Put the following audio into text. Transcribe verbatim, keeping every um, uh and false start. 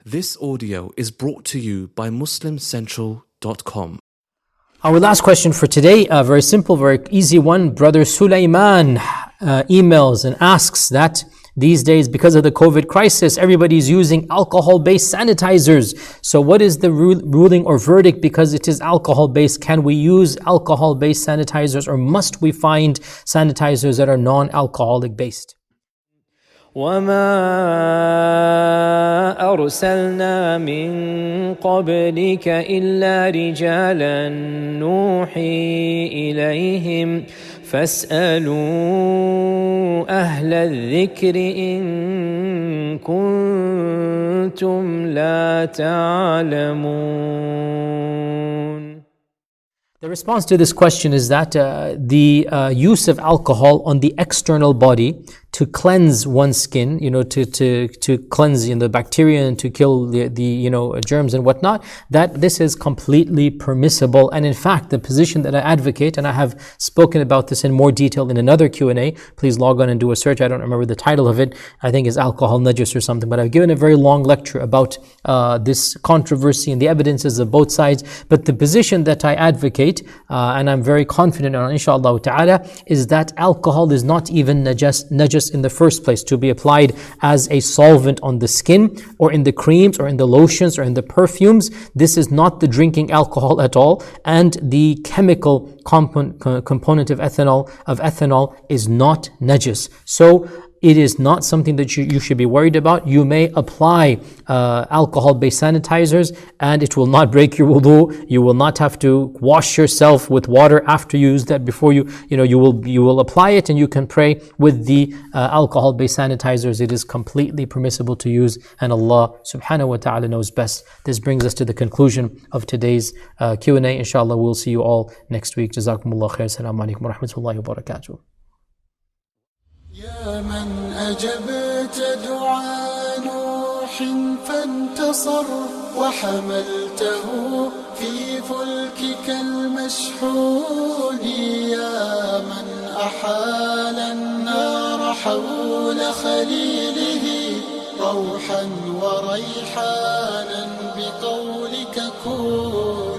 This audio is brought to you by muslim central dot com. Our last question for today, a very simple, very easy one. Brother Sulaiman uh, emails and asks that these days, because of the COVID crisis, everybody's using alcohol-based sanitizers. So what is the ru- ruling or verdict? Because it is alcohol-based, can we use alcohol-based sanitizers, or must we find sanitizers that are non-alcoholic based? وما أرسلنا من قبلك إلا رجالا نوحي إليهم فاسألوا أهل الذكر إن كنتم لا تعلمون. The response to this question is that uh, the uh, use of alcohol on the external body to cleanse one's skin, you know, to to to cleanse you know, the bacteria and to kill the, the you know germs and whatnot, that this is completely permissible. And in fact, the position that I advocate, and I have spoken about this in more detail in another Q and A, please log on and do a search. I don't remember the title of it. I think it's Alcohol Najis or something, but I've given a very long lecture about uh, this controversy and the evidences of both sides. But the position that I advocate, uh, and I'm very confident on, inshallah ta'ala, is that alcohol is not even najas, najas in the first place to be applied as a solvent on the skin or in the creams or in the lotions or in the perfumes. This is not the drinking alcohol at all, and the chemical component, component of ethanol of ethanol is not najis. So it is not something that you, you should be worried about. You may apply uh, alcohol-based sanitizers and it will not break your wudu. You will not have to wash yourself with water after you use that. Before you, you know, you will you will apply it and you can pray with the uh, alcohol-based sanitizers. It is completely permissible to use, and Allah subhanahu wa ta'ala knows best. This brings us to the conclusion of today's uh, Q and A. Inshallah, we'll see you all next week. Jazakumullah khair. Assalamu alaikum wa rahmatullahi wa barakatuh. يا من أجبت دعاء نوح فانتصر وحملته في فلكك المشحون يا من أحال النار حول خليله روحا وريحانا بقولك كن